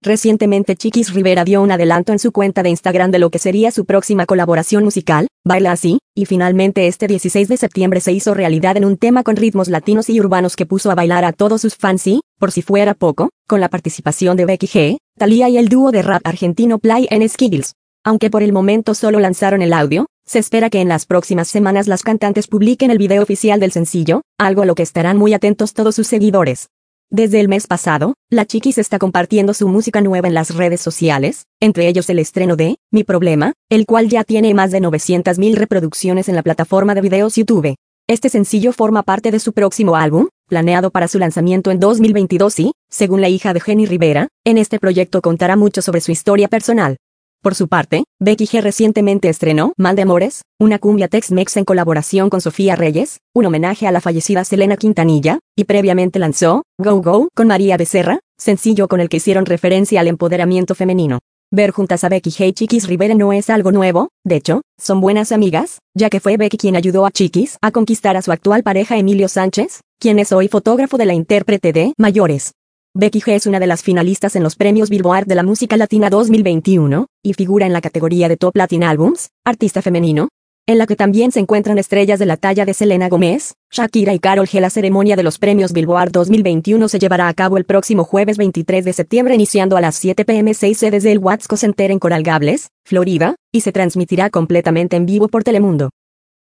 Recientemente Chiquis Rivera dio un adelanto en su cuenta de Instagram de lo que sería su próxima colaboración musical, Baila Así, y finalmente este 16 de septiembre se hizo realidad en un tema con ritmos latinos y urbanos que puso a bailar a todos sus fans y, por si fuera poco, con la participación de Becky G, Thalía y el dúo de rap argentino Play N Skills. Aunque por el momento solo lanzaron el audio, se espera que en las próximas semanas las cantantes publiquen el video oficial del sencillo, algo a lo que estarán muy atentos todos sus seguidores. Desde el mes pasado, la Chiquis está compartiendo su música nueva en las redes sociales, entre ellos el estreno de Mi Problema, el cual ya tiene más de 900.000 reproducciones en la plataforma de videos YouTube. Este sencillo forma parte de su próximo álbum, planeado para su lanzamiento en 2022 y, según la hija de Jenny Rivera, en este proyecto contará mucho sobre su historia personal. Por su parte, Becky G recientemente estrenó Mal de Amores, una cumbia Tex-Mex en colaboración con Sofía Reyes, un homenaje a la fallecida Selena Quintanilla, y previamente lanzó Go Go con María Becerra, sencillo con el que hicieron referencia al empoderamiento femenino. Ver juntas a Becky G y Chiquis Rivera no es algo nuevo, de hecho, son buenas amigas, ya que fue Becky quien ayudó a Chiquis a conquistar a su actual pareja Emilio Sánchez, quien es hoy fotógrafo de la intérprete de Mayores. Becky G es una de las finalistas en los premios Billboard de la música latina 2021, y figura en la categoría de Top Latin Albums, Artista Femenino, en la que también se encuentran estrellas de la talla de Selena Gómez, Shakira y Karol G. La ceremonia de los premios Billboard 2021 se llevará a cabo el próximo jueves 23 de septiembre iniciando a las 7 p.m. 6 desde el Watsco Center en Coral Gables, Florida, y se transmitirá completamente en vivo por Telemundo.